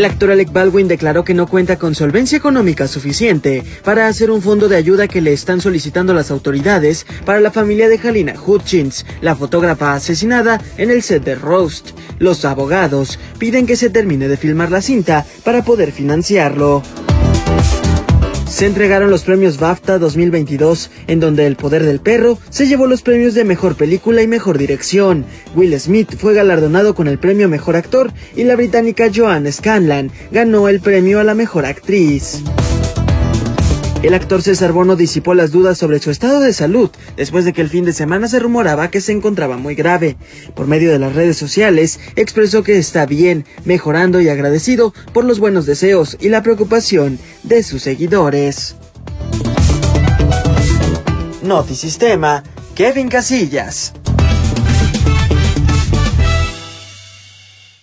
El actor Alec Baldwin declaró que no cuenta con solvencia económica suficiente para hacer un fondo de ayuda que le están solicitando las autoridades para la familia de Halyna Hutchins, la fotógrafa asesinada en el set de Roast. Los abogados piden que se termine de filmar la cinta para poder financiarlo. Se entregaron los premios BAFTA 2022, en donde El Poder del Perro se llevó los premios de Mejor Película y Mejor Dirección. Will Smith fue galardonado con el premio Mejor Actor y la británica Joanne Scanlan ganó el premio a la Mejor Actriz. El actor César Bono disipó las dudas sobre su estado de salud después de que el fin de semana se rumoraba que se encontraba muy grave. Por medio de las redes sociales, expresó que está bien, mejorando y agradecido por los buenos deseos y la preocupación de sus seguidores. Notisistema, Kevin Casillas.